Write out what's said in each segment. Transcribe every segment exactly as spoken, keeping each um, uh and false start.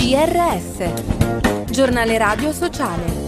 G R S, Giornale Radio Sociale.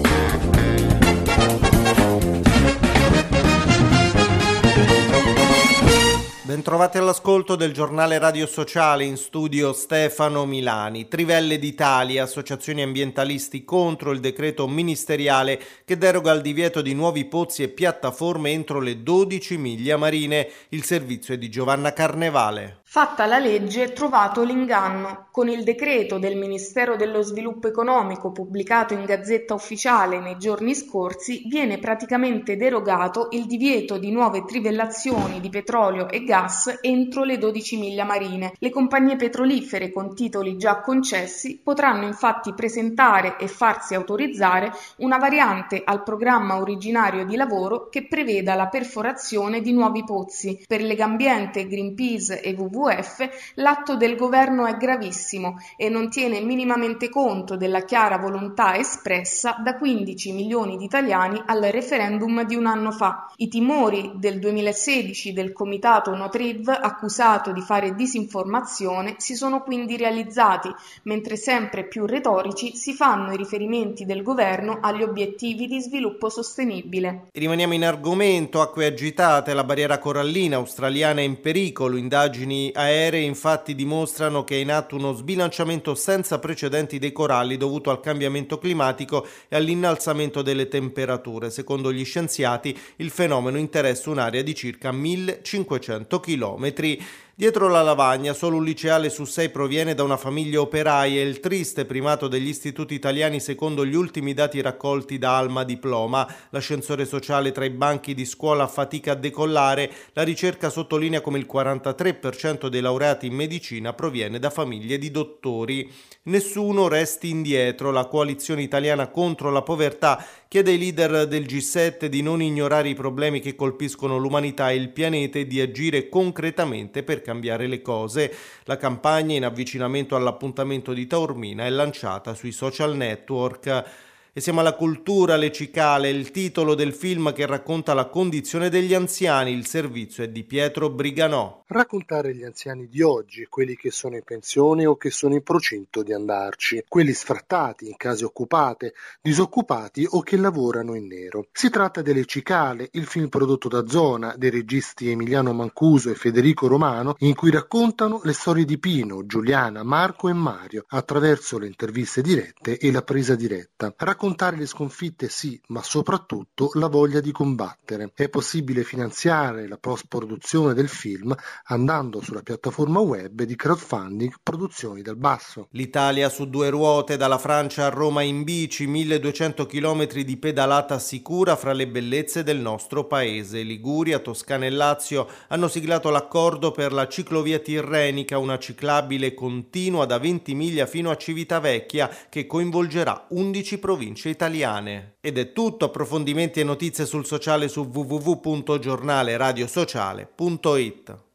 Bentrovati all'ascolto del Giornale Radio Sociale, in studio Stefano Milani. Trivelle d'Italia, associazioni ambientalisti contro il decreto ministeriale che deroga al divieto di nuovi pozzi e piattaforme entro le dodici miglia marine. Il servizio è di Giovanna Carnevale. Fatta la legge, trovato l'inganno. Con il decreto del Ministero dello Sviluppo Economico pubblicato in Gazzetta Ufficiale nei giorni scorsi, viene praticamente derogato il divieto di nuove trivellazioni di petrolio e gas entro le dodici miglia marine. Le compagnie petrolifere con titoli già concessi potranno infatti presentare e farsi autorizzare una variante al programma originario di lavoro che preveda la perforazione di nuovi pozzi. Per Legambiente, Greenpeace e W W F l'atto del governo è gravissimo e non tiene minimamente conto della chiara volontà espressa da quindici milioni di italiani al referendum di un anno fa. I timori del duemilasedici del comitato Notriv, accusato di fare disinformazione, si sono quindi realizzati, mentre sempre più retorici si fanno i riferimenti del governo agli obiettivi di sviluppo sostenibile. Rimaniamo in argomento, acque agitate, la barriera corallina australiana è in pericolo, indagini aeree infatti dimostrano che è in atto uno sbilanciamento senza precedenti dei coralli dovuto al cambiamento climatico e all'innalzamento delle temperature. Secondo gli scienziati il fenomeno interessa un'area di circa millecinquecento chilometri. Dietro la lavagna solo un liceale su sei proviene da una famiglia operaia, il triste primato degli istituti italiani secondo gli ultimi dati raccolti da Alma Diploma. L'ascensore sociale tra i banchi di scuola fatica a decollare, la ricerca sottolinea come il quarantatré per cento dei laureati in medicina proviene da famiglie di dottori. Nessuno resti indietro, la coalizione italiana contro la povertà chiede ai leader del G sette di non ignorare i problemi che colpiscono l'umanità e il pianeta e di agire concretamente per cambiare le cose. La campagna in avvicinamento all'appuntamento di Taormina è lanciata sui social network. E siamo alla cultura, Le cicale, il titolo del film che racconta la condizione degli anziani. Il servizio è di Pietro Briganò. Raccontare gli anziani di oggi, quelli che sono in pensione o che sono in procinto di andarci, quelli sfrattati in case occupate, disoccupati o che lavorano in nero. Si tratta delle Cicale, il film prodotto da Zona, dei registi Emiliano Mancuso e Federico Romano, in cui raccontano le storie di Pino, Giuliana, Marco e Mario, attraverso le interviste dirette e la presa diretta. Raccontare le sconfitte sì, ma soprattutto la voglia di combattere. È possibile finanziare la post-produzione del film andando sulla piattaforma web di crowdfunding Produzioni dal Basso. L'Italia su due ruote, dalla Francia a Roma in bici, milleduecento chilometri di pedalata sicura fra le bellezze del nostro paese. Liguria, Toscana e Lazio hanno siglato l'accordo per la ciclovia tirrenica, una ciclabile continua da venti miglia fino a Civitavecchia che coinvolgerà undici province italiane. Ed è tutto, approfondimenti e notizie sul sociale su w w w punto giornale radio sociale punto it.